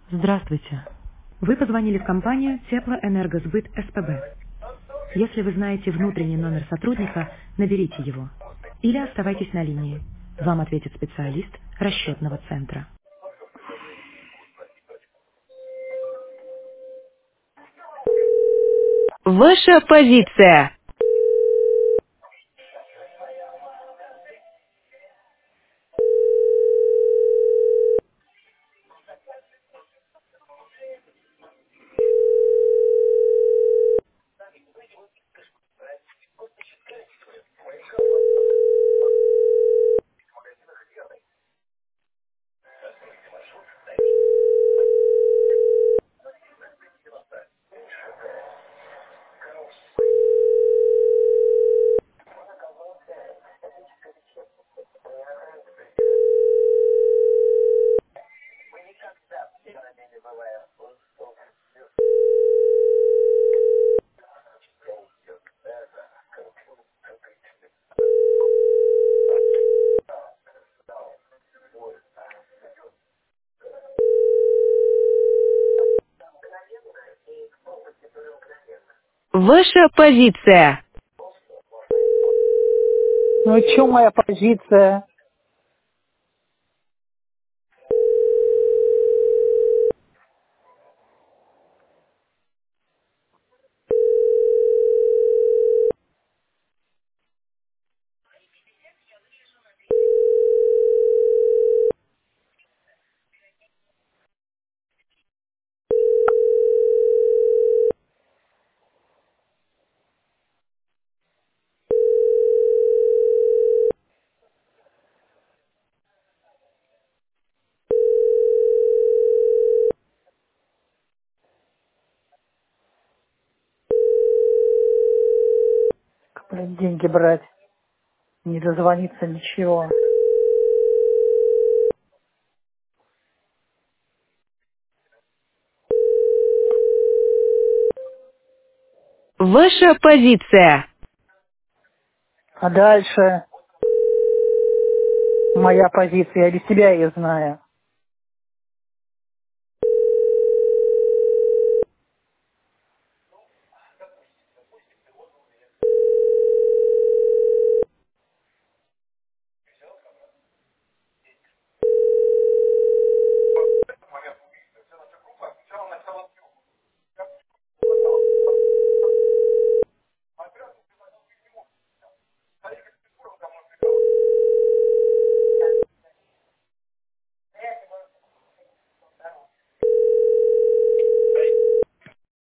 Здравствуйте. Вы позвонили в компанию Теплоэнергосбыт СПБ. Если вы знаете внутренний номер сотрудника, наберите его. Или оставайтесь на линии. Вам ответит специалист расчетного центра. Ваша позиция. Ваша позиция. Ну и чё моя позиция? Блин, деньги брать. Не дозвониться, ничего. Ваша позиция. А дальше моя позиция, я без тебя ее знаю.